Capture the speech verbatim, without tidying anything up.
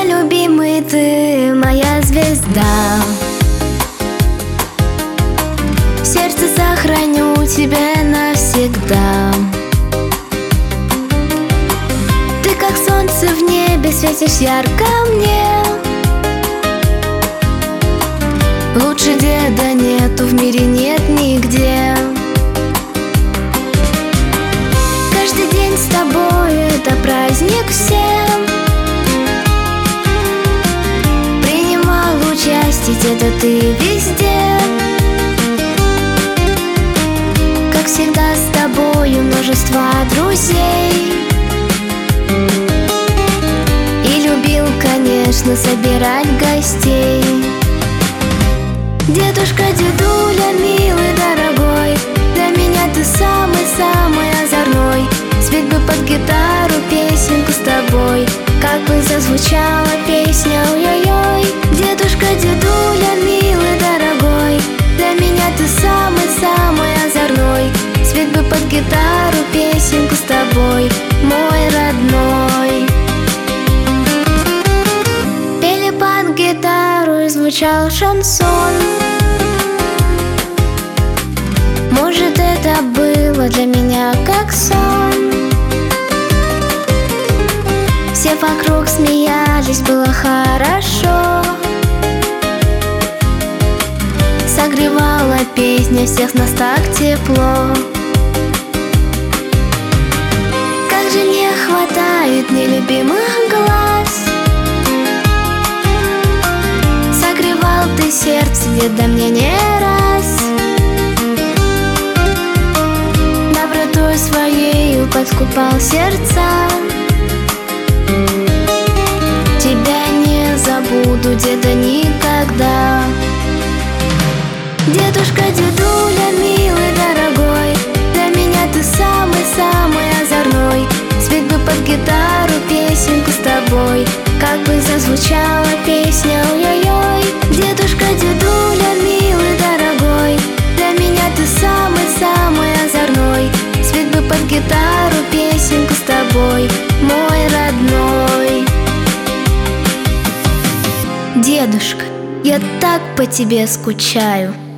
Мой любимый, ты моя звезда. В сердце сохраню тебя навсегда. Ты как солнце в небе, светишь ярко мне. Лучше деда нету, в мире нет нигде. Каждый день с тобой это праздник всем. Принимал участие, деда, ты везде. Как всегда с тобою множество друзей. И любил, конечно, собирать гостей. Дедушка, дедуля, милый, дорогой, для меня ты самый-самый озорной. Спеть бы под гитару песенку с тобой, как бы зазвучала песня, ой-ой-ой. Дедушка, дедуля, милый, дорогой, для меня ты самый-самый озорной. Спеть бы под гитару песенку с тобой, мой родной. Пели под гитару и звучал шансон. Может, это было для меня как сон. Все вокруг смеялись, было хорошо. Согревала песня всех нас так тепло. Как же не хватает мне любимых глаз. Согревал ты сердце, деда, мне не раз. Добротой своею подкупал сердца. Тебя не забуду, деда, никогда. Дедушка, дедуля, милый, дорогой, для меня ты самый-самый озорной. Спеть бы под гитару песенку с тобой, как бы зазвучала песня, ой-ой-ой. Дедушка, дедуля, милый, дорогой, для меня ты самый-самый озорной. Спеть бы под гитару песенку с тобой, мой родной. Дедушка, я так по тебе скучаю.